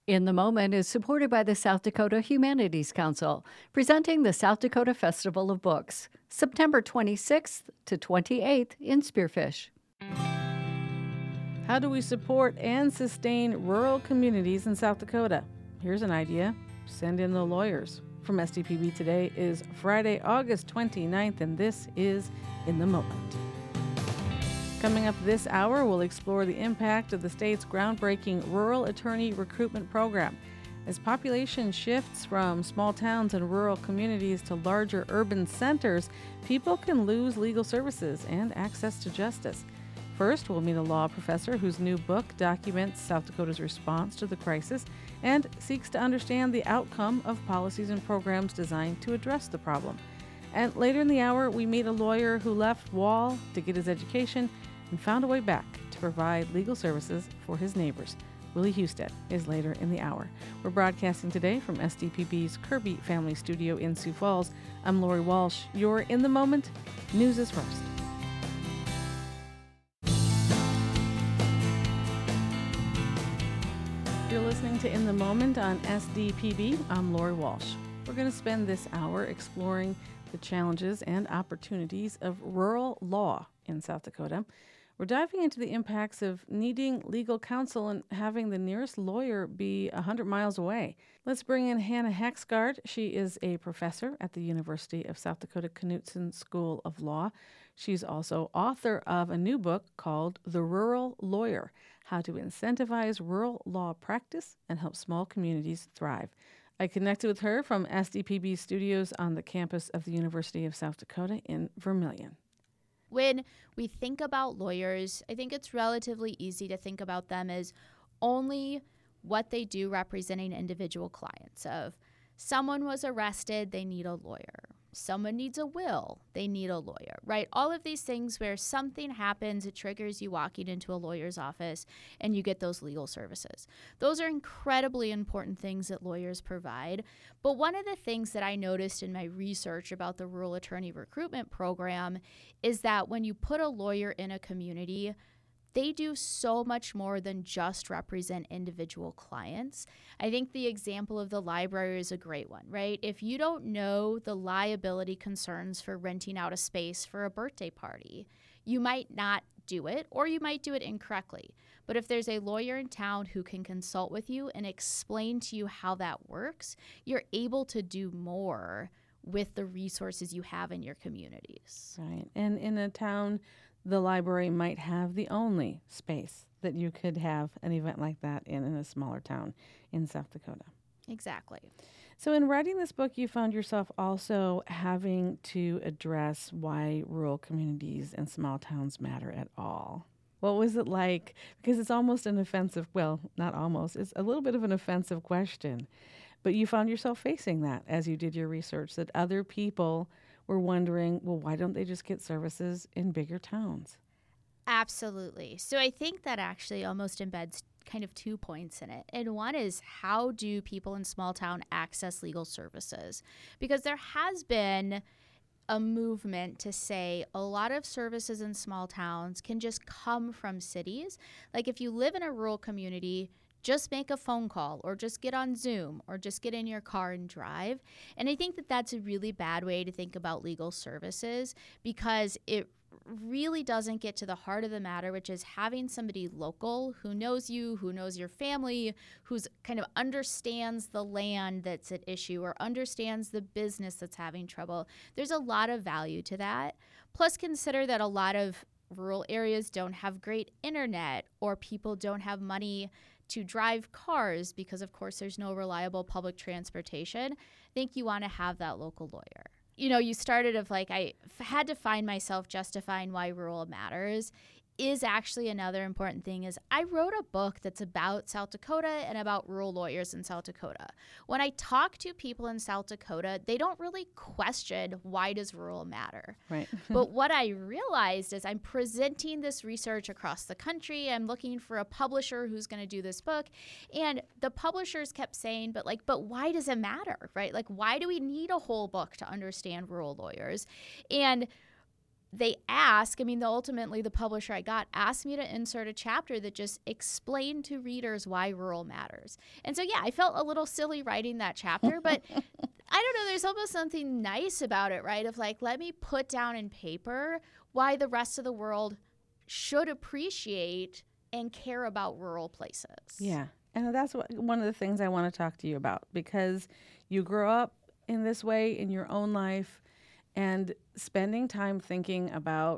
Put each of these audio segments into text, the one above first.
In the Moment is supported by the South Dakota Humanities Council, presenting the South Dakota Festival of Books, September 26th to 28th in Spearfish. How do we support and sustain rural communities in South Dakota? Here's an idea. Send in the lawyers. From SDPB Today is Friday, August 29th, and this is In the Moment. Coming up this hour, we'll explore the impact of the state's groundbreaking rural attorney recruitment program. As population shifts from small towns and rural communities to larger urban centers, people can lose legal services and access to justice. First, we'll meet a law professor whose new book documents South Dakota's response to the crisis and seeks to understand the outcome of policies and programs designed to address the problem. And later in the hour, we meet a lawyer who left Wall to get his education and found a way back to provide legal services for his neighbors. Willie Husted is later in the hour. We're broadcasting today from SDPB's Kirby Family Studio in Sioux Falls. I'm Lori Walsh. You're In the Moment. News is first. You're listening to In the Moment on SDPB. I'm Lori Walsh. We're going to spend this hour exploring the challenges and opportunities of rural law in South Dakota. We're diving into the impacts of needing legal counsel and having the nearest lawyer be 100 miles away. Let's bring in Hannah Haxgard. She is a professor at the University of South Dakota Knutson School of Law. She's also author of a new book called The Rural Lawyer: How to Incentivize Rural Law Practice and Help Small Communities Thrive. I connected with her from SDPB studios on the campus of the University of South Dakota in Vermillion. When we think about lawyers, I think it's relatively easy to think about them as only what they do representing individual clients of someone was arrested, they need a lawyer. Someone needs a will, they need a lawyer, right? All of these things where something happens, it triggers you walking into a lawyer's office and you get those legal services. Those are incredibly important things that lawyers provide. But one of the things that I noticed in my research about the Rural Attorney Recruitment Program is that when you put a lawyer in a community, they do so much more than just represent individual clients. I think the example of the library is a great one, right? If you don't know the liability concerns for renting out a space for a birthday party, you might not do it, or you might do it incorrectly. But if there's a lawyer in town who can consult with you and explain to you how that works, you're able to do more with the resources you have in your communities. Right. And in a town, the library might have the only space that you could have an event like that in a smaller town in South Dakota. Exactly. So in writing this book, you found yourself also having to address why rural communities and small towns matter at all. What was it like? Because it's almost an offensive, well, not almost, it's a little bit of an offensive question. But you found yourself facing that as you did your research, that other people were wondering, well, why don't they just get services in bigger towns? Absolutely. So I think that actually almost embeds kind of 2 points in it. And one is, how do people in small town access legal services? Because there has been a movement to say a lot of services in small towns can just come from cities. Like if you live in a rural community, just make a phone call or just get on Zoom or just get in your car and drive. And I think that that's a really bad way to think about legal services, because it really doesn't get to the heart of the matter, which is having somebody local who knows you, who knows your family, who's kind of understands the land that's at issue or understands the business that's having trouble. There's a lot of value to that. Plus, consider that a lot of rural areas don't have great internet, or people don't have money to drive cars because, of course, there's no reliable public transportation. I think you want to have that local lawyer. You know, you started of like, I had to find myself justifying why rural matters. Is actually another important thing is I wrote a book that's about South Dakota and about rural lawyers in South Dakota. When I talk to people in South Dakota, they don't really question why does rural matter. Right. But what I realized is I'm presenting this research across the country. I'm looking for a publisher who's going to do this book. And the publishers kept saying, but why does it matter, right? Like, why do we need a whole book to understand rural lawyers? And they ultimately the publisher I got asked me to insert a chapter that just explained to readers why rural matters. And so, yeah, I felt a little silly writing that chapter, but I don't know, there's almost something nice about it, right? Of like, let me put down in paper why the rest of the world should appreciate and care about rural places. Yeah. And that's one of the things I want to talk to you about, because you grow up in this way in your own life, and spending time thinking about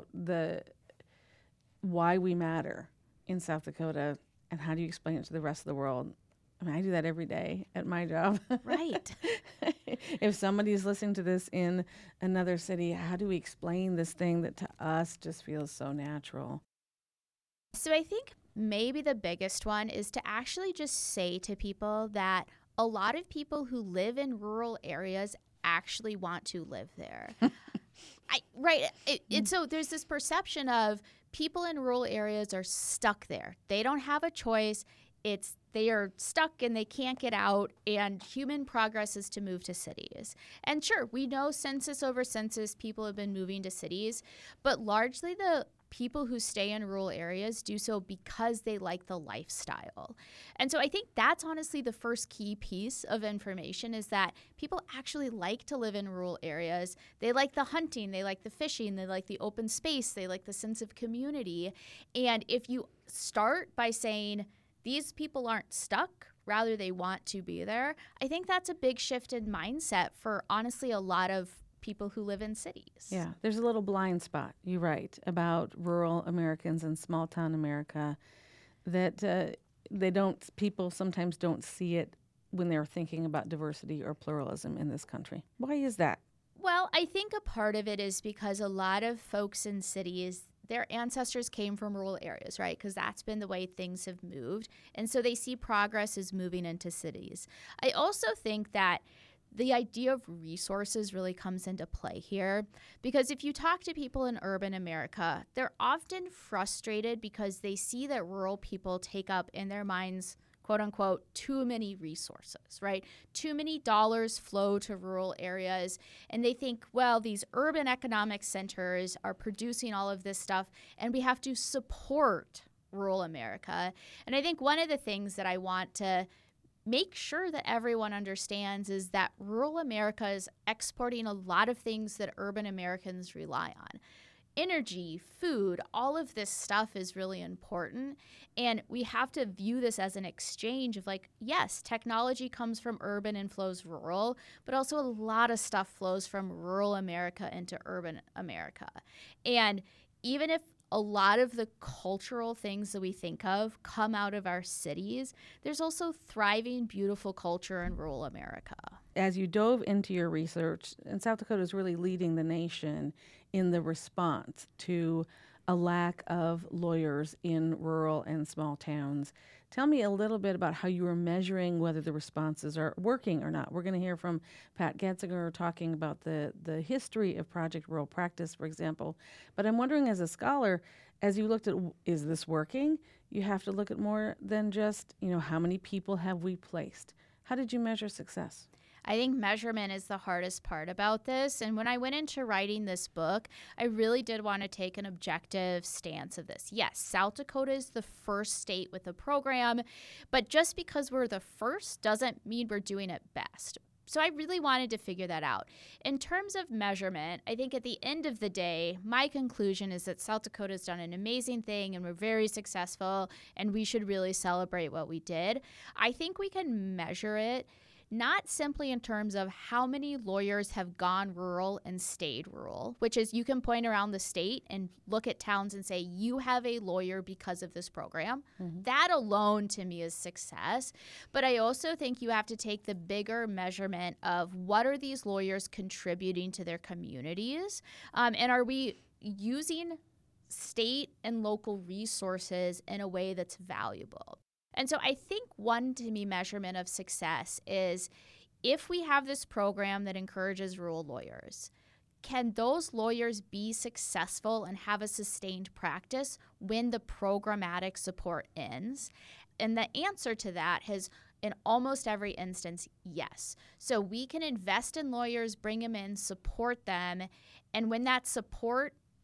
why we matter in South Dakota and how do you explain it to the rest of the world. I mean, I do that every day at my job. Right. If somebody's listening to this in another city, how do we explain this thing that to us just feels so natural? So I think maybe the biggest one is to actually just say to people that a lot of people who live in rural areas actually want to live there. So there's this perception of people in rural areas are stuck there. They don't have a choice. They are stuck and they can't get out, and human progress is to move to cities. And sure, we know census over census, people have been moving to cities, but largely the people who stay in rural areas do so because they like the lifestyle. And so I think that's honestly the first key piece of information, is that people actually like to live in rural areas. They like the hunting, they like the fishing, they like the open space, they like the sense of community. And if you start by saying these people aren't stuck, rather they want to be there, I think that's a big shift in mindset for honestly a lot of people who live in cities. Yeah, there's a little blind spot, you're right, about rural Americans and small town America, that people sometimes don't see it when they're thinking about diversity or pluralism in this country. Why is that? Well, I think a part of it is because a lot of folks in cities, their ancestors came from rural areas, right? Because that's been the way things have moved. And so they see progress as moving into cities. I also think that the idea of resources really comes into play here, because if you talk to people in urban America, they're often frustrated because they see that rural people take up in their minds, quote unquote, too many resources, right? Too many dollars flow to rural areas. And they think, well, these urban economic centers are producing all of this stuff and we have to support rural America. And I think one of the things that I want to make sure that everyone understands is that rural America is exporting a lot of things that urban Americans rely on. Energy, food, all of this stuff is really important. And we have to view this as an exchange of like, yes, technology comes from urban and flows rural, but also a lot of stuff flows from rural America into urban America. And even if a lot of the cultural things that we think of come out of our cities, there's also thriving, beautiful culture in rural America. As you dove into your research, and South Dakota is really leading the nation in the response to a lack of lawyers in rural and small towns. Tell me a little bit about how you were measuring whether the responses are working or not. We're going to hear from Pat Getzinger talking about the history of Project Rural Practice, for example. But I'm wondering, as a scholar, as you looked at, is this working? You have to look at more than just, how many people have we placed? How did you measure success? I think measurement is the hardest part about this. And when I went into writing this book, I really did want to take an objective stance of this. Yes, South Dakota is the first state with a program, but just because we're the first doesn't mean we're doing it best. So I really wanted to figure that out. In terms of measurement, I think at the end of the day, my conclusion is that South Dakota has done an amazing thing and we're very successful and we should really celebrate what we did. I think we can measure it not simply in terms of how many lawyers have gone rural and stayed rural, which is you can point around the state and look at towns and say, you have a lawyer because of this program. Mm-hmm. That alone to me is success. But I also think you have to take the bigger measurement of what are these lawyers contributing to their communities? And are we using state and local resources in a way that's valuable? And so I think one, to me, measurement of success is if we have this program that encourages rural lawyers, can those lawyers be successful and have a sustained practice when the programmatic support ends? And the answer to that has, in almost every instance, yes. So we can invest in lawyers, bring them in, support them, and when that support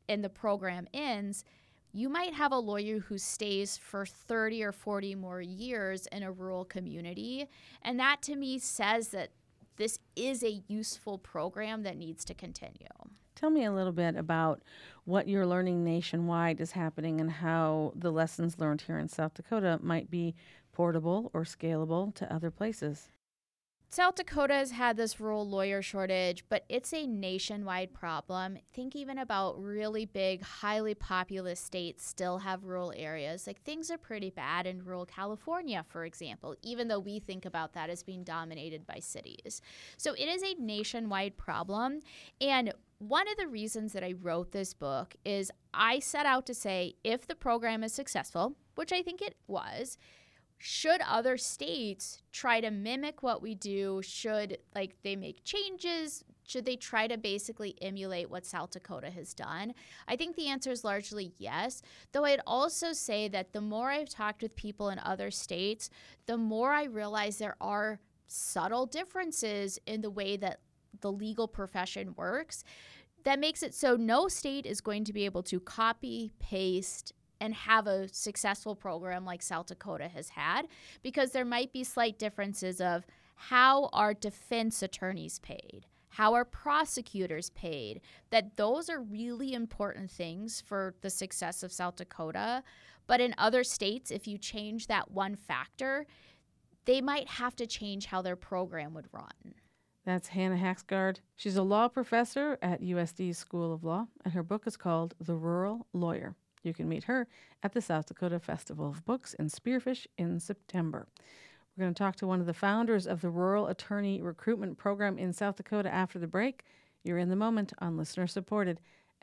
and the program ends, you might have a lawyer who stays for 30 or 40 more years in a rural community. And that to me says that this is a useful program that needs to continue. Tell me a little bit about what you're learning nationwide is happening and how the lessons learned here in South Dakota might be portable or scalable to other places. South Dakota has had this rural lawyer shortage, but it's a nationwide problem. Think even about really big, highly populous states still have rural areas. Like things are pretty bad in rural California, for example, even though we think about that as being dominated by cities. So it is a nationwide problem. And one of the reasons that I wrote this book is I set out to say if the program is successful, which I think it was, should other states try to mimic what we do? Should they make changes? Should they try to basically emulate what South Dakota has done? I think the answer is largely yes, though I'd also say that the more I've talked with people in other states, the more I realize there are subtle differences in the way that the legal profession works that makes it so no state is going to be able to copy, paste, and have a successful program like South Dakota has had, because there might be slight differences of how are defense attorneys paid, how are prosecutors paid, that those are really important things for the success of South Dakota. But in other states, if you change that one factor, they might have to change how their program would run. That's Hannah Haxgard. She's a law professor at USD School of Law, and her book is called The Rural Lawyer. You can meet her at the South Dakota Festival of Books in Spearfish in September. We're going to talk to one of the founders of the Rural Attorney Recruitment Program in South Dakota after the break. You're in the moment on listener-supported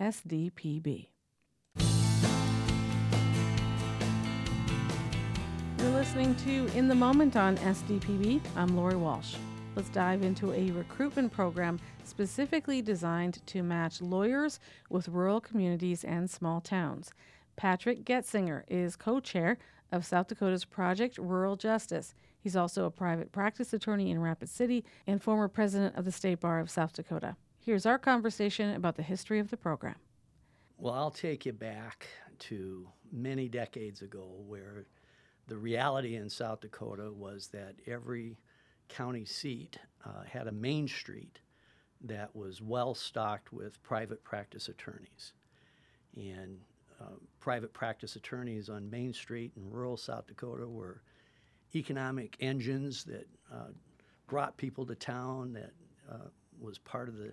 SDPB. You're listening to In the Moment on SDPB. I'm Lori Walsh. Let's dive into a recruitment program specifically designed to match lawyers with rural communities and small towns. Patrick Getzinger is co-chair of South Dakota's Project Rural Justice. He's also a private practice attorney in Rapid City and former president of the State Bar of South Dakota. Here's our conversation about the history of the program. Well, I'll take you back to many decades ago where the reality in South Dakota was that every county seat had a main street that was well stocked with private practice attorneys. And private practice attorneys on Main Street in rural South Dakota were economic engines that brought people to town, that was part of the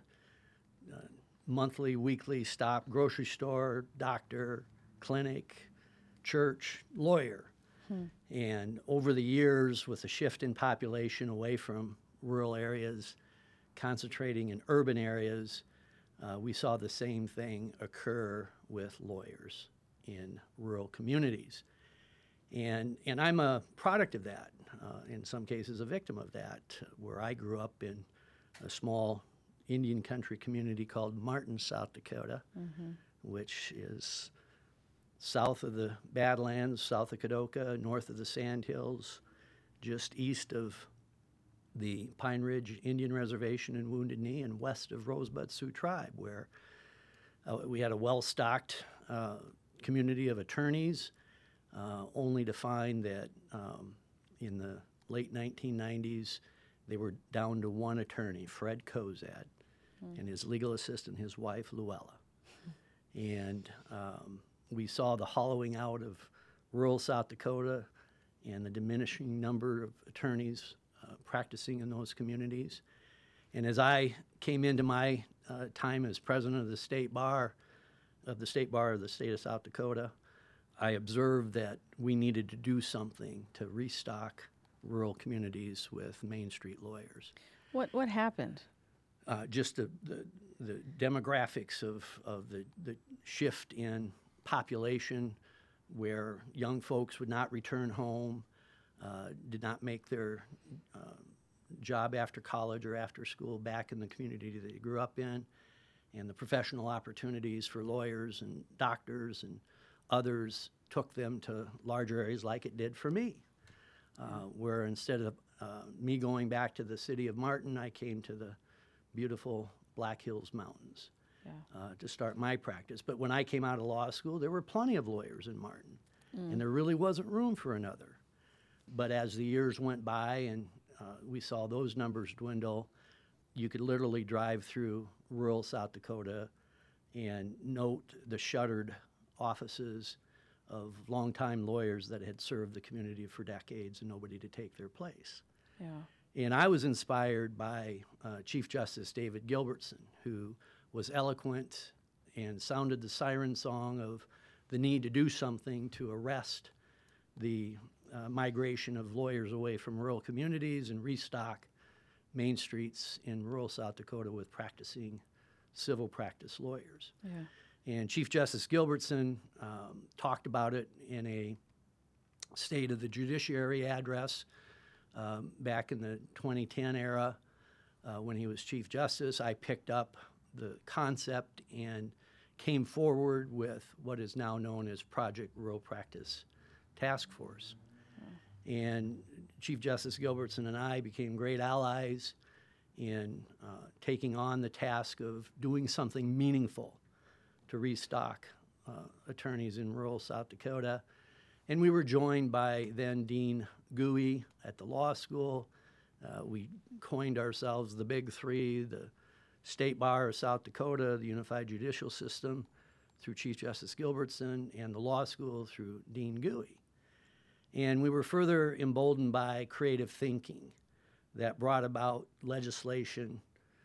monthly, weekly stop, grocery store, doctor, clinic, church, lawyer. And over the years, with a shift in population away from rural areas, concentrating in urban areas, we saw the same thing occur with lawyers in rural communities. And I'm a product of that, in some cases a victim of that, where I grew up in a small Indian country community called Martin, South Dakota, which is south of the Badlands, south of Kadoka, north of the Sandhills, just east of the Pine Ridge Indian Reservation in Wounded Knee, and west of Rosebud Sioux Tribe, where we had a well-stocked community of attorneys, only to find that in the late 1990s, they were down to one attorney, Fred Kozad, and his legal assistant, his wife, Luella. And we saw the hollowing out of rural South Dakota and the diminishing number of attorneys practicing in those communities. And as I came into my time as president of the State Bar of the State of South Dakota, I observed that we needed to do something to restock rural communities with Main Street lawyers. What happened? Just the demographics of the shift in population, where young folks would not return home, did not make their job after college or after school back in the community that they grew up in, and the professional opportunities for lawyers and doctors and others took them to larger areas like it did for me, where instead of me going back to the city of Martin, I came to the beautiful Black Hills Mountains. to start my practice. But when I came out of law school, there were plenty of lawyers in Martin, and there really wasn't room for another. But as the years went by and we saw those numbers dwindle, you could literally drive through rural South Dakota and note the shuttered offices of longtime lawyers that had served the community for decades and nobody to take their place. Yeah. And I was inspired by Chief Justice David Gilbertson, who was eloquent and sounded the siren song of the need to do something to arrest the migration of lawyers away from rural communities and restock main streets in rural South Dakota with practicing civil practice lawyers. Yeah. And Chief Justice Gilbertson talked about it in a State of the Judiciary address back in the 2010 era when he was Chief Justice. I picked up the concept and came forward with what is now known as Project Rural Practice Task Force. And Chief Justice Gilbertson and I became great allies in taking on the task of doing something meaningful to restock attorneys in rural South Dakota. And we were joined by then Dean Gooey at the law school. We coined ourselves the Big Three, the State Bar of South Dakota, the Unified Judicial System through Chief Justice Gilbertson, and the law school through Dean Gooey. And we were further emboldened by creative thinking that brought about legislation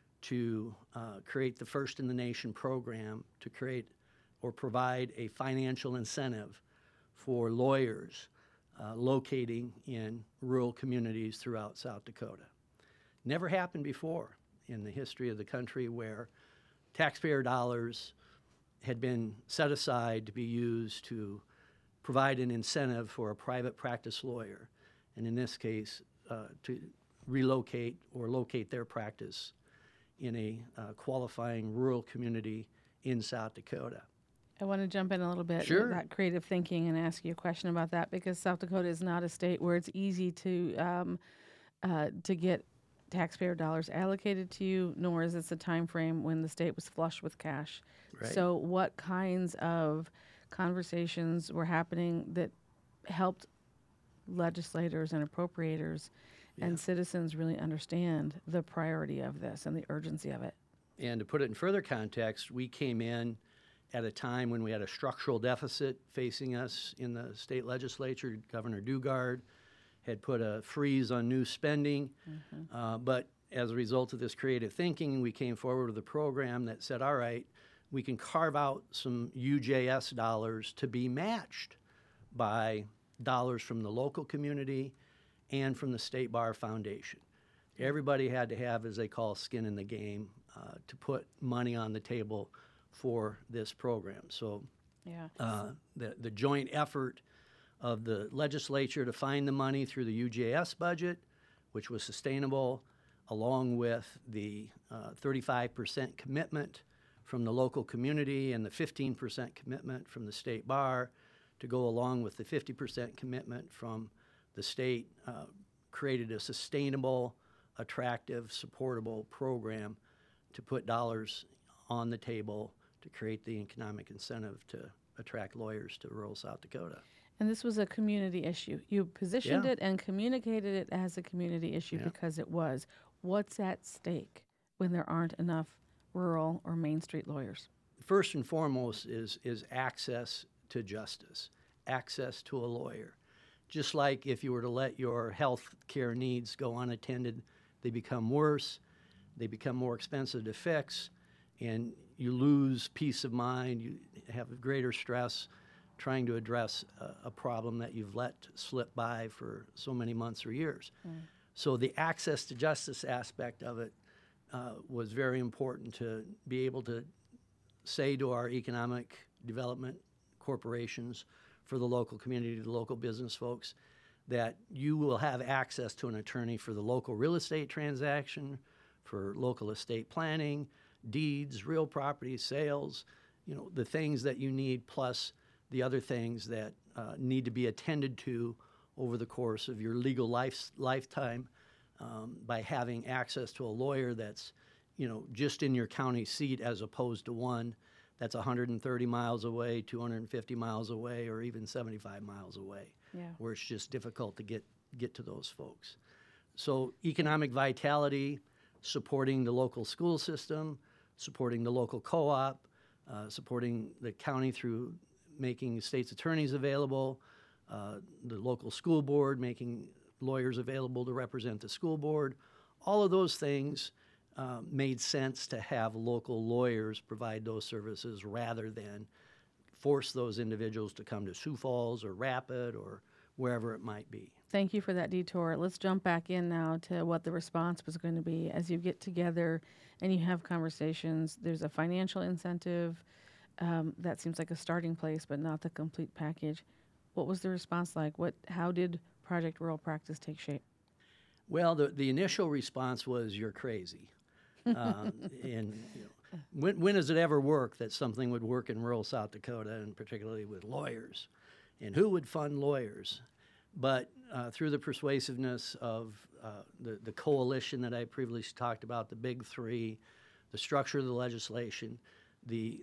to create the first in the nation program to create or provide a financial incentive for lawyers locating in rural communities throughout South Dakota. Never happened before in the history of the country where taxpayer dollars had been set aside to be used to provide an incentive for a private practice lawyer, and in this case, to relocate or locate their practice in a qualifying rural community in South Dakota. I want to jump in a little bit Sure. about creative thinking and ask you a question about that, because South Dakota is not a state where it's easy to get taxpayer dollars allocated to you, nor is this a time frame when the state was flush with cash. Right. So what kinds of conversations were happening that helped legislators and appropriators and citizens really understand the priority of this and the urgency of it? And to put it in further context, we came in at a time when we had a structural deficit facing us in the state legislature. Governor Dugard had put a freeze on new spending, but as a result of this creative thinking, we came forward with a program that said, all right, we can carve out some UJS dollars to be matched by dollars from the local community and from the State Bar Foundation. Everybody had to have, as they call, skin in the game to put money on the table for this program. So the joint effort of the legislature to find the money through the UJS budget, which was sustainable, along with the 35% commitment from the local community and the 15% commitment from the State Bar to go along with the 50% commitment from the state, created a sustainable, attractive, supportable program to put dollars on the table to create the economic incentive to attract lawyers to rural South Dakota. And this was a community issue. You positioned it and communicated it as a community issue because it was. What's at stake when there aren't enough rural or Main Street lawyers? First and foremost is access to justice, access to a lawyer. Just like if you were to let your health care needs go unattended, they become worse, they become more expensive to fix, and you lose peace of mind, you have greater stress trying to address a problem that you've let slip by for so many months or years. So the access to justice aspect of it was very important to be able to say to our economic development corporations, for the local community, the local business folks, that you will have access to an attorney for the local real estate transaction, for local estate planning, deeds, real property sales, the things that you need, plus the other things that need to be attended to over the course of your legal lifetime by having access to a lawyer that's just in your county seat as opposed to one that's 130 miles away, 250 miles away, or even 75 miles away, where it's just difficult to get to those folks. So economic vitality, supporting the local school system, supporting the local co-op, supporting the county through making state's attorneys available, the local school board making lawyers available to represent the school board. All of those things made sense to have local lawyers provide those services rather than force those individuals to come to Sioux Falls or Rapid or wherever it might be. Thank you for that detour. Let's jump back in now to what the response was going to be as you get together and you have conversations. There's a financial incentive. That seems like a starting place, but not the complete package. What was the response like? How did Project Rural Practice take shape? Well, the initial response was, "You're crazy." And when does it ever work that something would work in rural South Dakota, and particularly with lawyers? And who would fund lawyers? But through the persuasiveness of the coalition that I previously talked about, the big three, the structure of the legislation, the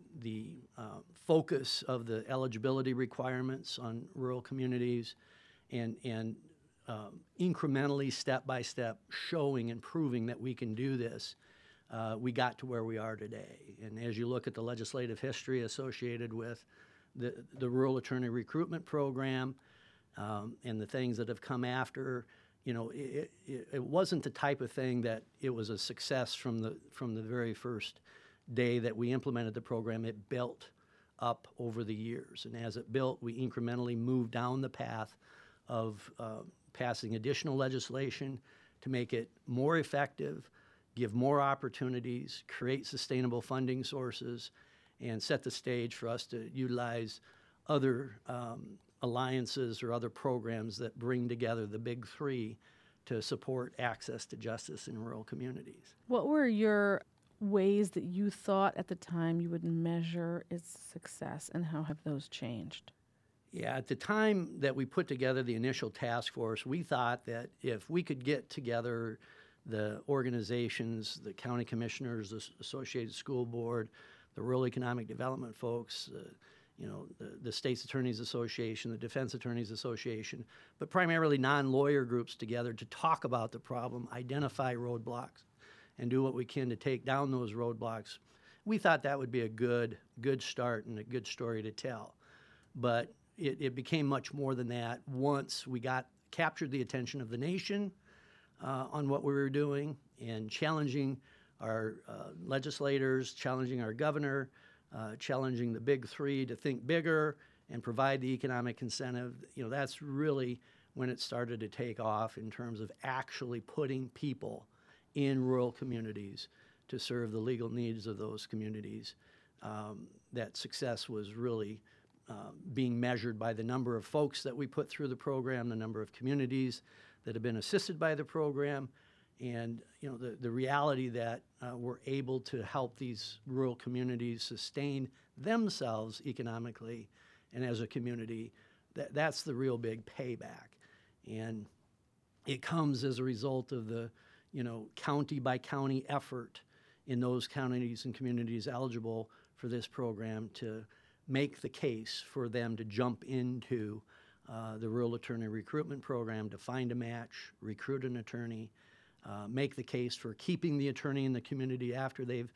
focus of the eligibility requirements on rural communities, and incrementally, step by step, showing and proving that we can do this, we got to where we are today. And as you look at the legislative history associated with the Rural Attorney Recruitment Program and the things that have come after, it wasn't the type of thing that it was a success from the very first day that we implemented the program. It built up over the years. And as it built, we incrementally moved down the path of passing additional legislation to make it more effective, give more opportunities, create sustainable funding sources, and set the stage for us to utilize other alliances or other programs that bring together the big three to support access to justice in rural communities. What were your ways that you thought at the time you would measure its success, and how have those changed? Yeah, at the time that we put together the initial task force, we thought that if we could get together the organizations, the county commissioners, the Associated School Board, the Rural Economic Development folks, the State's Attorneys Association, the Defense Attorneys Association, but primarily non-lawyer groups together to talk about the problem, identify roadblocks, and do what we can to take down those roadblocks. We thought that would be a good start and a good story to tell. But it became much more than that once we captured the attention of the nation on what we were doing and challenging our legislators, challenging our governor, challenging the big three to think bigger and provide the economic incentive. That's really when it started to take off in terms of actually putting people in rural communities to serve the legal needs of those communities. That success was really being measured by the number of folks that we put through the program, the number of communities that have been assisted by the program, and the reality that we're able to help these rural communities sustain themselves economically and as a community. That's the real big payback. And it comes as a result of the county by county effort in those counties and communities eligible for this program to make the case for them to jump into the Rural Attorney Recruitment Program, to find a match, recruit an attorney, make the case for keeping the attorney in the community after they've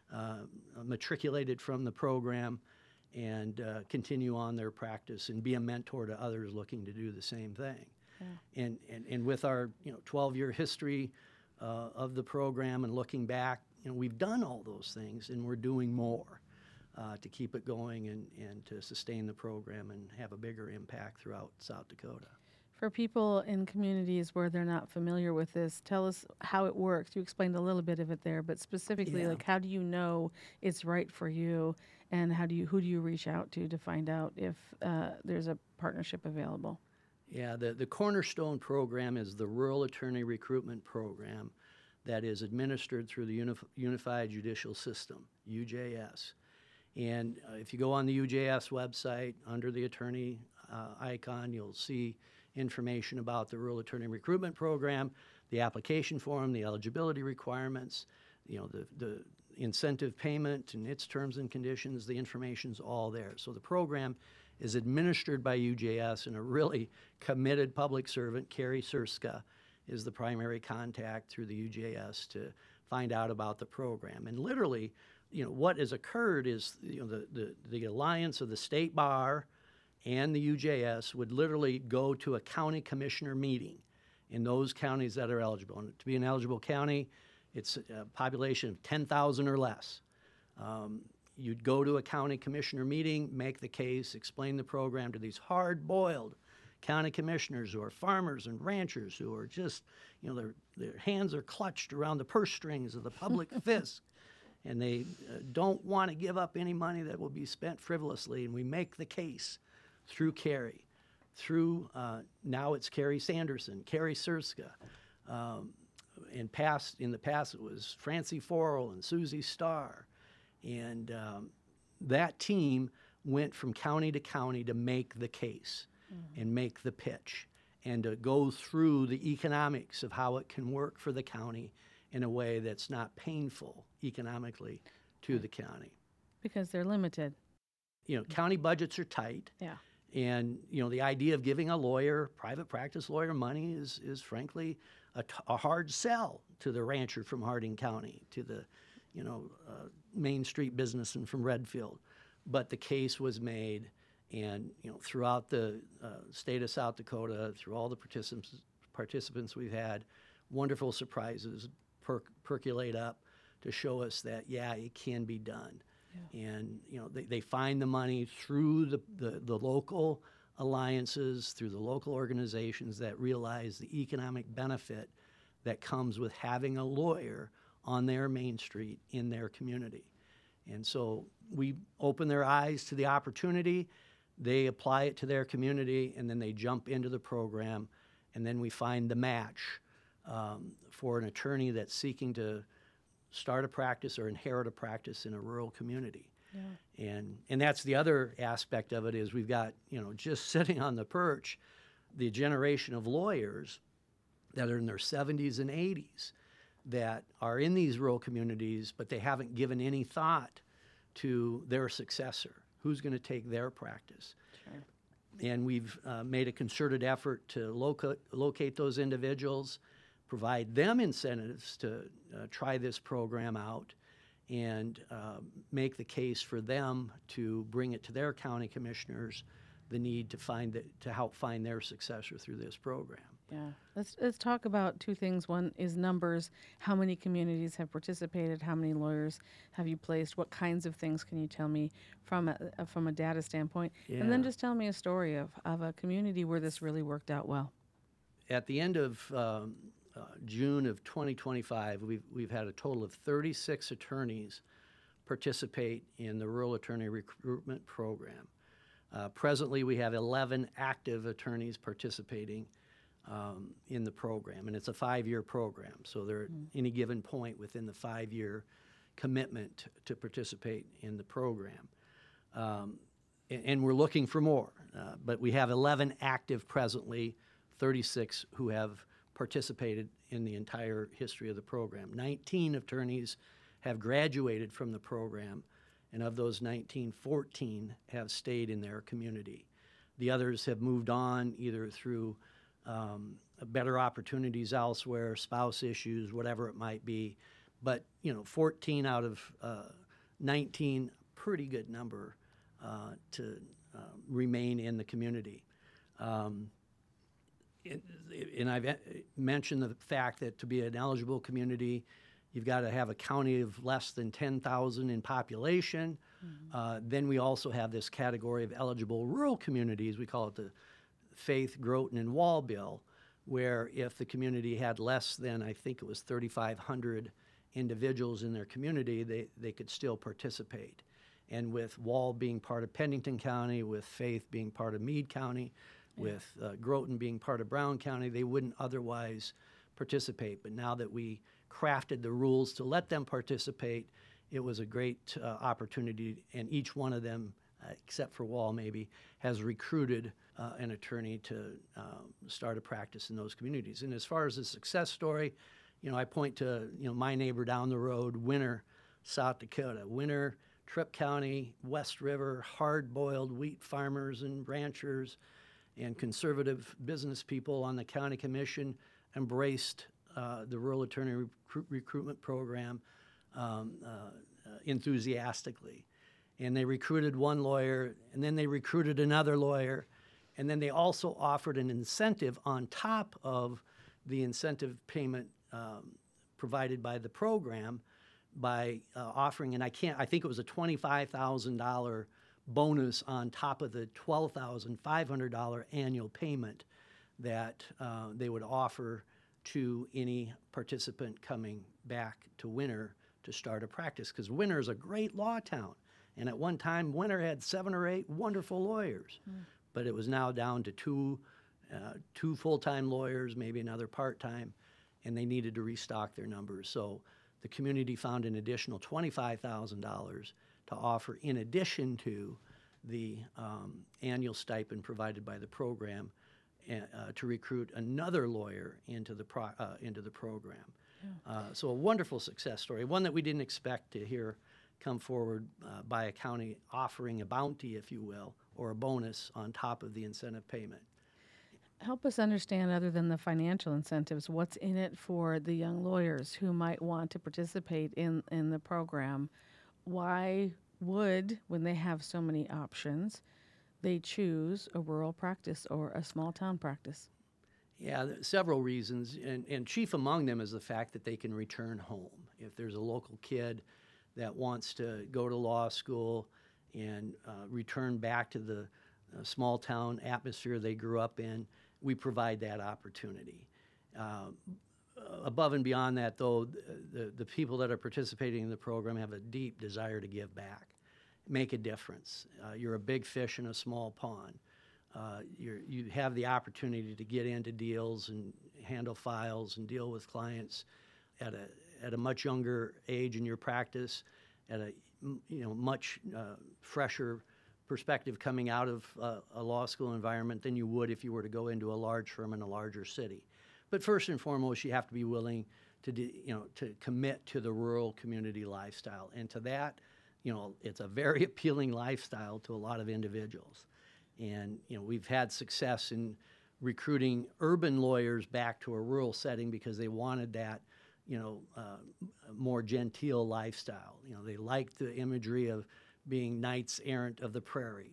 matriculated from the program, and continue on their practice and be a mentor to others looking to do the same thing. Yeah. And with our 12-year history of the program and looking back, we've done all those things, and we're doing more to keep it going and to sustain the program and have a bigger impact throughout South Dakota. For people in communities where they're not familiar with this, tell us how it works. You explained a little bit of it there, but specifically, how do you know it's right for you, and who do you reach out to find out if there's a partnership available? Yeah, the cornerstone program is the Rural Attorney Recruitment Program that is administered through the Unified Judicial System, UJS. And if you go on the UJS website, under the attorney icon, you'll see information about the Rural Attorney Recruitment Program, the application form, the eligibility requirements, the incentive payment and its terms and conditions, the information's all there. So the program is administered by UJS, and a really committed public servant, Carrie Surska, is the primary contact through the UJS to find out about the program. And literally, what has occurred is, the alliance of the state bar and the UJS would literally go to a county commissioner meeting in those counties that are eligible. And to be an eligible county, it's a population of 10,000 or less. You'd go to a county commissioner meeting, make the case, explain the program to these hard-boiled county commissioners who are farmers and ranchers who are just, their hands are clutched around the purse strings of the public fisc, and they don't want to give up any money that will be spent frivolously. And we make the case through Carrie, through now it's Carrie Sanderson, Carrie Surska. In the past it was Francie Forrell and Susie Starr. And that team went from county to county to make the case and make the pitch and to go through the economics of how it can work for the county in a way that's not painful economically to the county. Because they're limited. County budgets are tight. Yeah. And, the idea of giving a lawyer, private practice lawyer, money is frankly a hard sell to the rancher from Harding County, to the, Main Street businessman from Redfield. But the case was made, and, throughout the state of South Dakota, through all the participants we've had, wonderful surprises percolate up to show us that, it can be done. Yeah. And, they find the money through the local alliances, through the local organizations that realize the economic benefit that comes with having a lawyer on their main street in their community. And so we open their eyes to the opportunity, they apply it to their community, and then they jump into the program, and then we find the match for an attorney that's seeking to start a practice or inherit a practice in a rural community. Yeah. And that's the other aspect of it, is we've got, just sitting on the perch, the generation of lawyers that are in their 70s and 80s that are in these rural communities, but they haven't given any thought to their successor. Who's going to take their practice? Sure. And we've made a concerted effort to locate those individuals, provide them incentives to try this program out, and make the case for them to bring it to their county commissioners, the need to help find their successor through this program. Yeah. Let's talk about two things. One is numbers. How many communities have participated? How many lawyers have you placed? What kinds of things can you tell me from a data standpoint? Yeah. And then just tell me a story of a community where this really worked out well. At the end of June of 2025, we've had a total of 36 attorneys participate in the Rural Attorney Recruitment Program. Presently, we have 11 active attorneys participating in the program, and it's a 5-year program. So they're at any given point within the 5-year commitment to participate in the program. And we're looking for more, but we have 11 active presently, 36 who have participated in the entire history of the program. 19 attorneys have graduated from the program, and of those 19, 14 have stayed in their community. The others have moved on either through better opportunities elsewhere, spouse issues, whatever it might be. But, 14 out of 19, pretty good number to remain in the community. And I've mentioned the fact that to be an eligible community, you've got to have a county of less than 10,000 in population. Mm-hmm. Then we also have this category of eligible rural communities. We call it the Faith, Groton, and Wallbill, where if the community had less than, I think it was 3,500 individuals in their community, they could still participate. And with Wall being part of Pennington County, with Faith being part of Meade County, with Groton being part of Brown County, they wouldn't otherwise participate. But now that we crafted the rules to let them participate, it was a great opportunity, and each one of them, except for Wall maybe, has recruited an attorney to start a practice in those communities. And as far as the success story, I point to, my neighbor down the road, Winter, South Dakota. Winter, Tripp County, West River, hard-boiled wheat farmers and ranchers and conservative business people on the county commission embraced the Rural Attorney Recruitment Program enthusiastically. And they recruited one lawyer, and then they recruited another lawyer, and then they also offered an incentive on top of the incentive payment provided by the program by offering, and I think it was a $25,000 bonus on top of the $12,500 annual payment that they would offer to any participant coming back to Winter to start a practice. Because Winter is a great law town. And at one time, Winter had 7 or 8 wonderful lawyers. But it was now down to two full-time lawyers, maybe another part-time, and they needed to restock their numbers. So the community found an additional $25,000 to offer in addition to the annual stipend provided by the program to recruit another lawyer into the program. So a wonderful success story, one that we didn't expect to hear come forward by a county offering a bounty, if you will, or a bonus on top of the incentive payment. Help us understand, other than the financial incentives, what's in it for the young lawyers who might want to participate in the program. Why would, when they have so many options, they choose a rural practice or a small town practice? Yeah, several reasons, and chief among them is the fact that they can return home. If there's a local kid that wants to go to law school and return back to the small town atmosphere they grew up in, we provide that opportunity. Above and beyond that, though, the people that are participating in the program have a deep desire to give back, make a difference. You're a big fish in a small pond. You have the opportunity to get into deals and handle files and deal with clients at a much younger age in your practice, at a much fresher perspective coming out of a law school environment than you would if you were to go into a large firm in a larger city. But first and foremost, you have to be willing to commit to the rural community lifestyle, and to that, it's a very appealing lifestyle to a lot of individuals. And we've had success in recruiting urban lawyers back to a rural setting because they wanted that more genteel lifestyle. They liked the imagery of being knights errant of the prairie,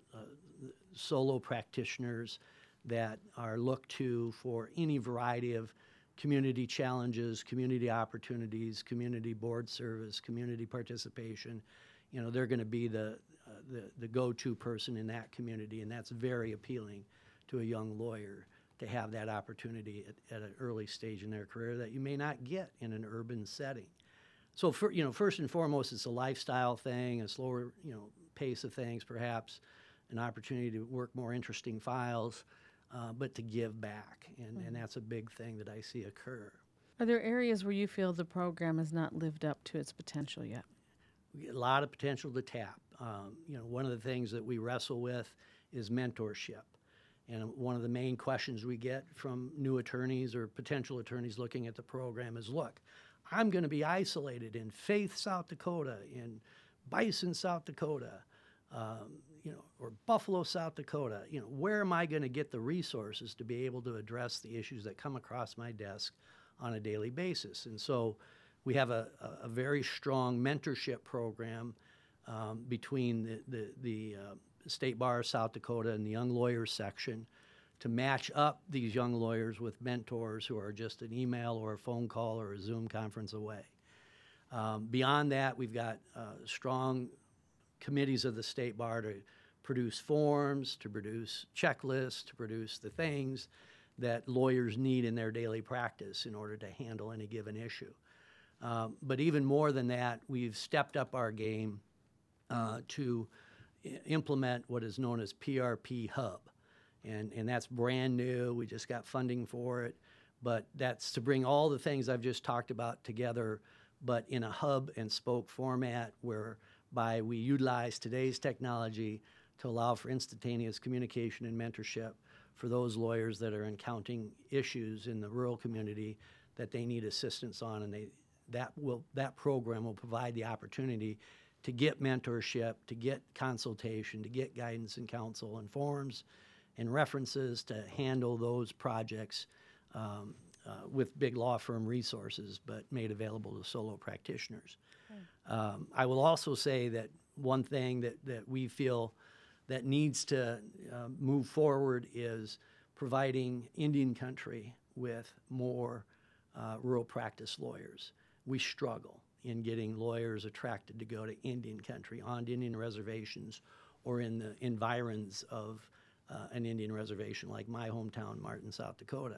solo practitioners that are looked to for any variety of community challenges, community opportunities, community board service, community participation. They're going to be the go-to person in that community, and that's very appealing to a young lawyer to have that opportunity at an early stage in their career that you may not get in an urban setting. So, first and foremost, it's a lifestyle thing, a slower, pace of things, perhaps, an opportunity to work more interesting files, but to give back, and that's a big thing that I see occur. Are there areas where you feel the program has not lived up to its potential yet? We get a lot of potential to tap. One of the things that we wrestle with is mentorship. And one of the main questions we get from new attorneys or potential attorneys looking at the program is, look, I'm going to be isolated in Faith, South Dakota, in Bison, South Dakota, or Buffalo, South Dakota. Where am I going to get the resources to be able to address the issues that come across my desk on a daily basis? And so we have a very strong mentorship program between the State Bar of South Dakota and the Young Lawyers section to match up these young lawyers with mentors who are just an email or a phone call or a Zoom conference away. Beyond that, we've got strong committees of the State Bar to produce forms, to produce checklists, to produce the things that lawyers need in their daily practice in order to handle any given issue. But even more than that, we've stepped up our game to implement what is known as PRP Hub. And that's brand new. We just got funding for it. But that's to bring all the things I've just talked about together, but in a hub and spoke format whereby we utilize today's technology to allow for instantaneous communication and mentorship for those lawyers that are encountering issues in the rural community that they need assistance on, and that program will provide the opportunity to get mentorship, to get consultation, to get guidance and counsel and forms and references to handle those projects with big law firm resources, but made available to solo practitioners. I will also say that one thing that we feel that needs to move forward is providing Indian country with more rural practice lawyers. We struggle in getting lawyers attracted to go to Indian country, on Indian reservations, or in the environs of an Indian reservation like my hometown, Martin, South Dakota.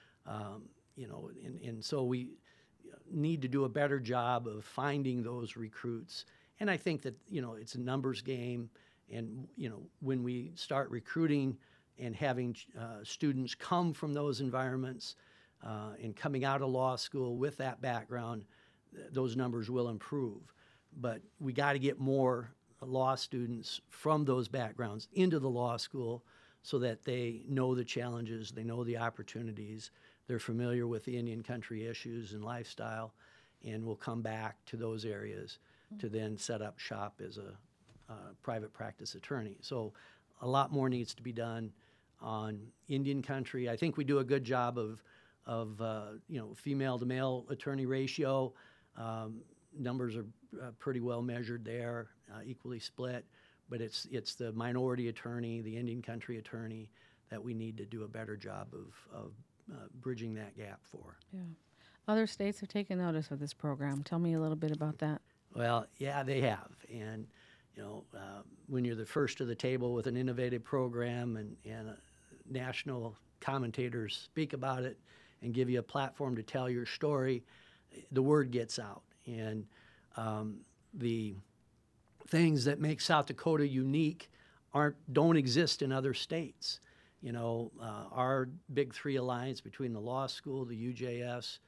And so we need to do a better job of finding those recruits. And I think that, it's a numbers game. And, when we start recruiting and having students come from those environments and coming out of law school with that background, those numbers will improve. But we got to get more law students from those backgrounds into the law school so that they know the challenges, they know the opportunities, they're familiar with the Indian country issues and lifestyle, and will come back to those areas to then set up shop as a private practice attorney. So a lot more needs to be done on Indian country. I think we do a good job of female to male attorney ratio. Numbers are pretty well measured there, equally split. But it's the minority attorney, the Indian country attorney, that we need to do a better job of bridging that gap for. Yeah. Other states have taken notice of this program. Tell me a little bit about that. Well, yeah, they have. And, when you're the first to the table with an innovative program and national commentators speak about it and give you a platform to tell your story, the word gets out. And the things that make South Dakota unique don't exist in other states. Our Big Three alliance between the law school, the UJS,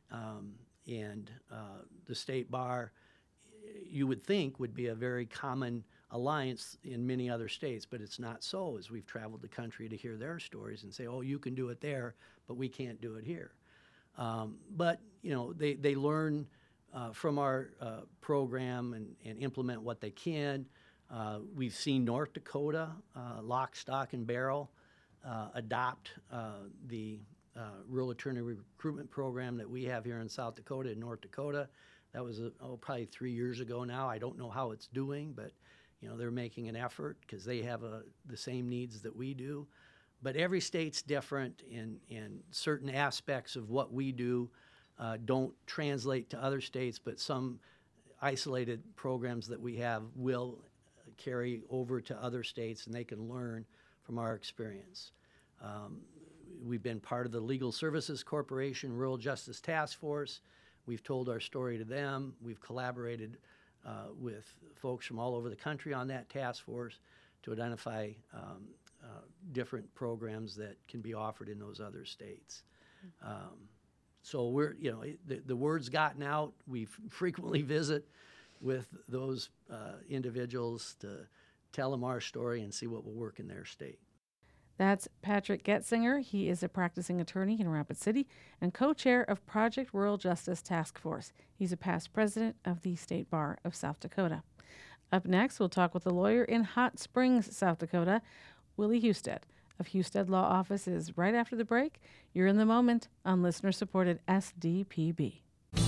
and the state bar, you would think would be a very common alliance in many other states, but it's not so, as we've traveled the country to hear their stories and say, oh, you can do it there, but we can't do it here. But they learn from our program and implement what they can. We've seen North Dakota, lock, stock, and barrel, adopt the rural attorney recruitment program that we have here in South Dakota and North Dakota. That was probably 3 years ago now. I don't know how it's doing, but they're making an effort because they have the same needs that we do. But every state's different, and certain aspects of what we do don't translate to other states, but some isolated programs that we have will carry over to other states, and they can learn from our experience. We've been part of the Legal Services Corporation Rural Justice Task Force. We've told our story to them. We've collaborated with folks from all over the country on that task force to identify different programs that can be offered in those other states. So we're, the word's gotten out. We frequently visit with those individuals to tell them our story and see what will work in their state. That's Patrick Getzinger. He is a practicing attorney in Rapid City and co-chair of Project Rural Justice Task Force. He's a past president of the State Bar of South Dakota. Up next, we'll talk with a lawyer in Hot Springs, South Dakota, Willie Husted of Husted Law Offices. Right after the break, you're in the moment on listener-supported SDPB.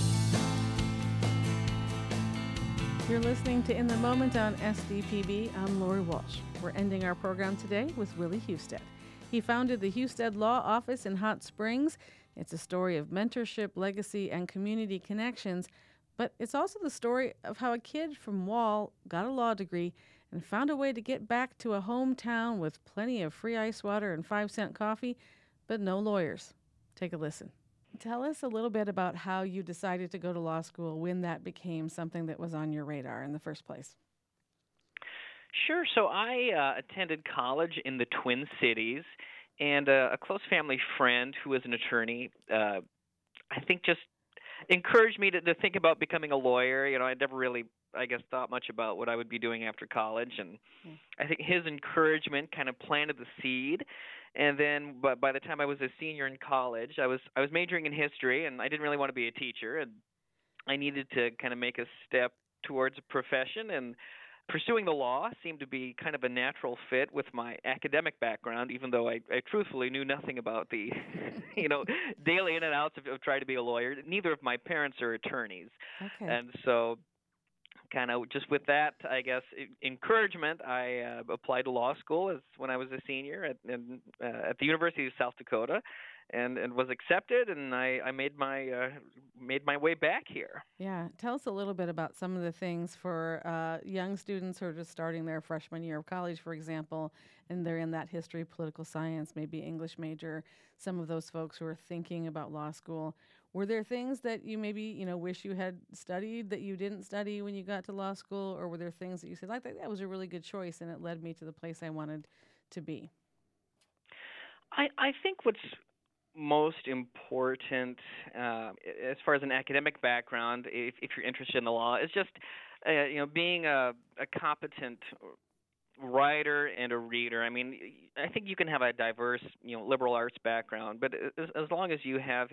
You're listening to In the Moment on SDPB. I'm Lori Walsh. We're ending our program today with Willie Husted. He founded the Husted Law Office in Hot Springs. It's a story of mentorship, legacy, and community connections, but it's also the story of how a kid from Wall got a law degree and found a way to get back to a hometown with plenty of free ice water and 5-cent coffee, but no lawyers. Take a listen. Tell us a little bit about how you decided to go to law school, when that became something that was on your radar in the first place. Sure. So I attended college in the Twin Cities, and a close family friend who was an attorney, I think just encouraged me to think about becoming a lawyer. I never really, thought much about what I would be doing after college, and I think his encouragement kind of planted the seed. And then, but by the time I was a senior in college, I was majoring in history, and I didn't really want to be a teacher, and I needed to kind of make a step towards a profession, and pursuing the law seemed to be kind of a natural fit with my academic background, even though I truthfully knew nothing about the, daily in and outs of trying to be a lawyer. Neither of my parents are attorneys, Okay. and so kind of just with that, I guess, encouragement, I applied to law school as when I was a senior at the University of South Dakota, and was accepted, and I made my way back here. Yeah. Tell us a little bit about some of the things for young students who are just starting their freshman year of college, for example, and they're in that history, political science, maybe English major, some of those folks who are thinking about law school. Were there things that you maybe, wish you had studied that you didn't study when you got to law school? Or were there things that you said, like, that was a really good choice and it led me to the place I wanted to be? I think what's most important as far as an academic background, if you're interested in the law, is just being a competent writer and a reader. I mean, I think you can have a diverse liberal arts background, but as long as you have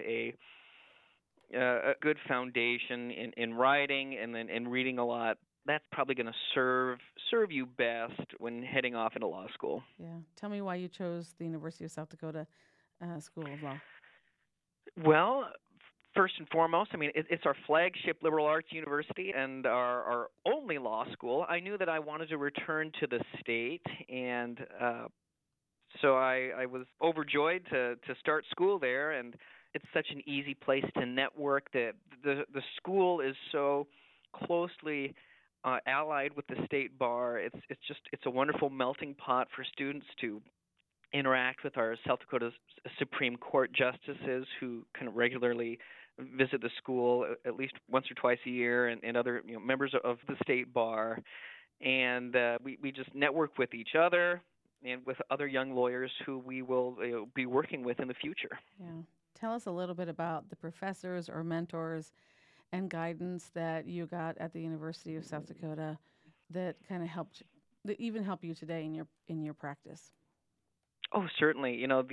a good foundation in writing and then in reading a lot, that's probably going to serve you best when heading off into law school. Yeah. Tell me why you chose the University of South Dakota School of Law. Well, first and foremost, I mean, it's our flagship liberal arts university and our only law school. I knew that I wanted to return to the state, and so I was overjoyed to start school there. And it's such an easy place to network. The school is so closely allied with the state bar. It's a wonderful melting pot for students to interact with our South Dakota Supreme Court justices who kind of regularly visit the school at least once or twice a year, and other members of the state bar. And we just network with each other and with other young lawyers who we will be working with in the future. Yeah. Tell us a little bit about the professors or mentors and guidance that you got at the University of South Dakota that kind of helped, that even help you today in your practice. Oh, certainly.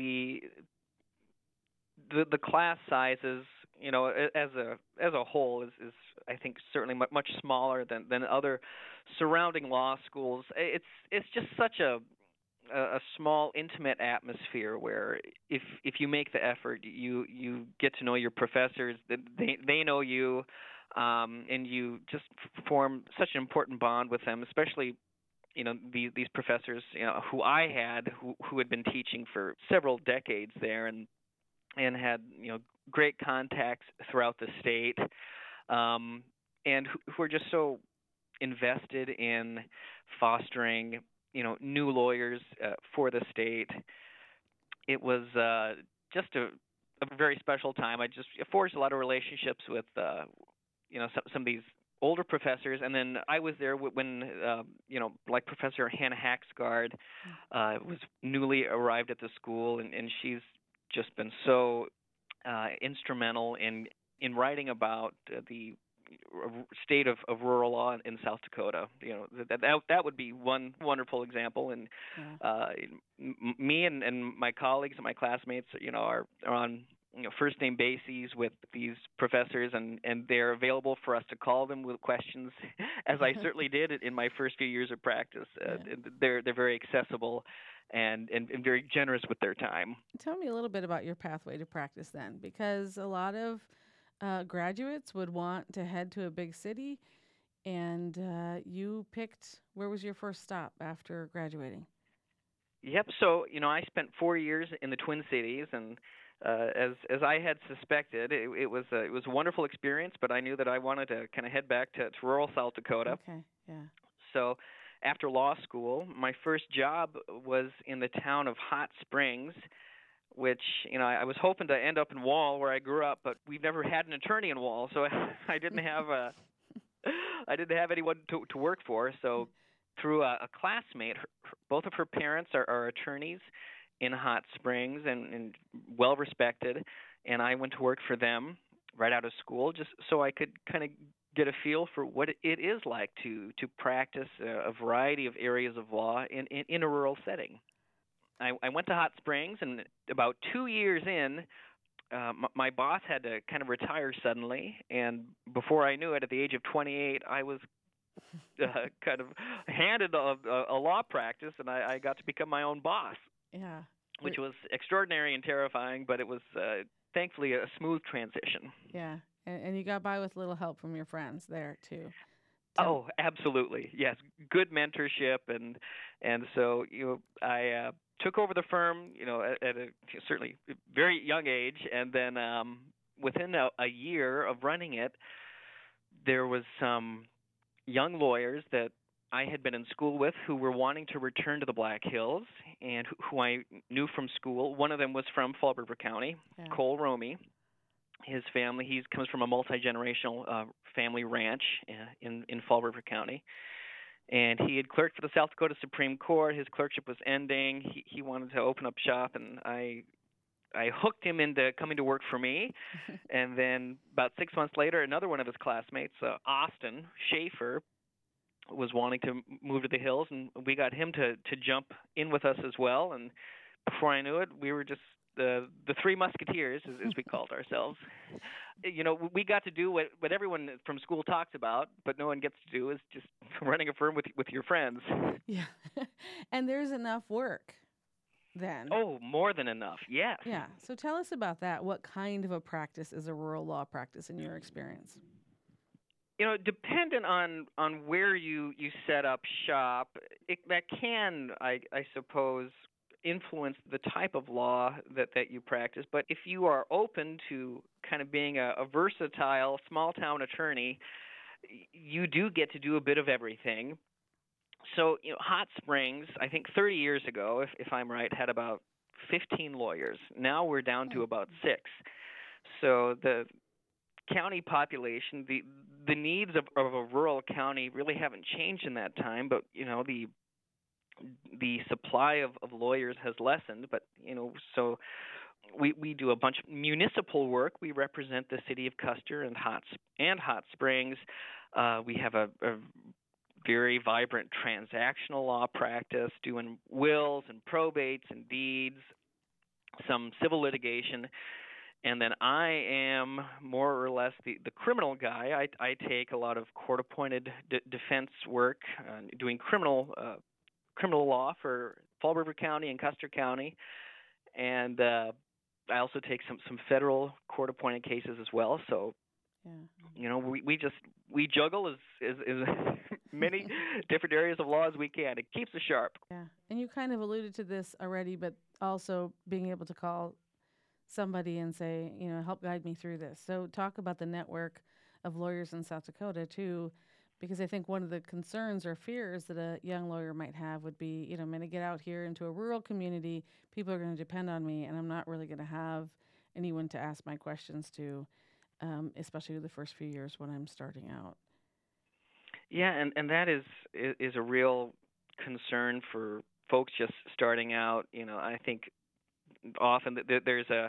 The class sizes, as a whole is I think certainly much smaller than other surrounding law schools. It's just such a small, intimate atmosphere where if you make the effort, you get to know your professors. They know you, and you just form such an important bond with them, especially these professors who I had who had been teaching for several decades there, and had great contacts throughout the state, and who are just so invested in fostering new lawyers for the state. It was just a very special time. I just forged a lot of relationships with some of these older professors, and then I was there when like Professor Hannah Haxgard was newly arrived at the school, and she's just been so instrumental in writing about the state of rural law in South Dakota. That would be one wonderful example. And me and my colleagues and my classmates, are on first name bases with these professors, and they're available for us to call them with questions, as I certainly did in my first few years of practice. They're very accessible and very generous with their time. Tell me a little bit about your pathway to practice then, because a lot of graduates would want to head to a big city, and you picked, where was your first stop after graduating? Yep. So I spent 4 years in the Twin Cities, and as I had suspected, it was a wonderful experience. But I knew that I wanted to kind of head back to rural South Dakota. Okay. Yeah. So after law school, my first job was in the town of Hot Springs, which I was hoping to end up in Wall, where I grew up, but we've never had an attorney in Wall, so I didn't have anyone to work for. So through a classmate, both of her parents are attorneys in Hot Springs and well respected, and I went to work for them right out of school, just so I could kind of get a feel for what it is like to practice a variety of areas of law in a rural setting. I went to Hot Springs, and about 2 years in, my boss had to kind of retire suddenly, and before I knew it, at the age of 28, I was kind of handed a law practice, and I got to become my own boss, Yeah. which was extraordinary and terrifying, but it was thankfully a smooth transition. Yeah. And you got by with little help from your friends there too. Oh, absolutely. Yes, good mentorship, and so I took over the firm, at a certainly very young age, and then within a year of running it, there was some young lawyers that I had been in school with who were wanting to return to the Black Hills, and who I knew from school. One of them was from Fall River County, Yeah. Cole Romey. His family, he comes from a multi-generational family ranch in Fall River County. And he had clerked for the South Dakota Supreme Court. His clerkship was ending. He wanted to open up shop, and I hooked him into coming to work for me. And then about 6 months later, another one of his classmates, Austin Schaefer, was wanting to move to the hills, and we got him to jump in with us as well. And before I knew it, we were just the Three Musketeers, as we called ourselves. We got to do what everyone from school talks about, but no one gets to do, is just running a firm with your friends. Yeah. And there's enough work then. Oh, more than enough, yes. Yeah. So tell us about that. What kind of a practice is a rural law practice in your experience? Dependent on where you set up shop, that can, I suppose, influence the type of law that you practice. But if you are open to kind of being a versatile small town attorney, you do get to do a bit of everything. So, Hot Springs, I think 30 years ago, if I'm right, had about 15 lawyers. Now we're down to about 6. So the county population, the needs of a rural county really haven't changed in that time, but the supply of lawyers has lessened. But so we do a bunch of municipal work. We represent the city of Custer and Hot Springs. We have a very vibrant transactional law practice, doing wills and probates and deeds, some civil litigation. And then I am more or less the criminal guy. I take a lot of court-appointed defense work, doing criminal law for Fall River County and Custer County, and I also take some federal court-appointed cases as well. So, yeah. We juggle as many different areas of law as we can. It keeps us sharp. Yeah, and you kind of alluded to this already, but also being able to call somebody and say, help guide me through this. So talk about the network of lawyers in South Dakota too, because I think one of the concerns or fears that a young lawyer might have would be, I'm going to get out here into a rural community, people are going to depend on me, and I'm not really going to have anyone to ask my questions to, especially the first few years when I'm starting out. Yeah, and that is a real concern for folks just starting out. I think often there's a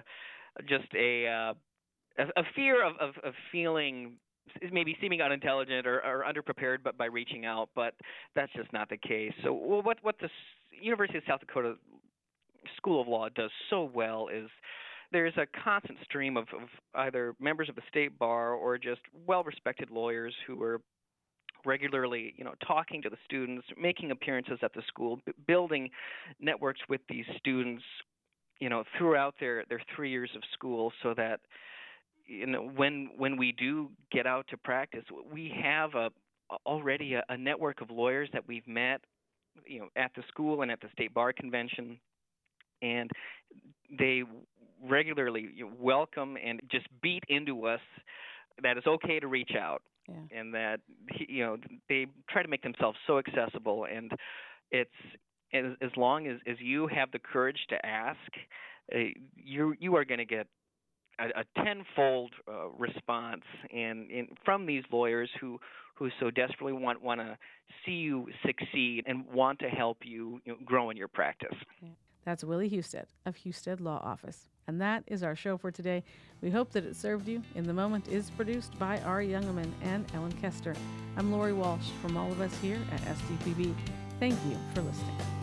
fear of feeling maybe seeming unintelligent or underprepared, but by reaching out. But that's just not the case. So what the University of South Dakota School of Law does so well is there's a constant stream of either members of the state bar or just well-respected lawyers who are regularly, talking to the students, making appearances at the school, building networks with these students, throughout their 3 years of school, so that when we do get out to practice, we have already a network of lawyers that we've met, at the school and at the state bar convention, and they regularly welcome and just beat into us that it's okay to reach out. Yeah. And that they try to make themselves so accessible, and it's as long as you have the courage to ask, you are going to get a tenfold response and from these lawyers who so desperately want to see you succeed and want to help you, grow in your practice. Yeah. That's Willie Husted of Husted Law Office. And that is our show for today. We hope that it served you. In the Moment is produced by Ari Youngerman and Ellen Kester. I'm Lori Walsh. From all of us here at SDPB, thank you for listening.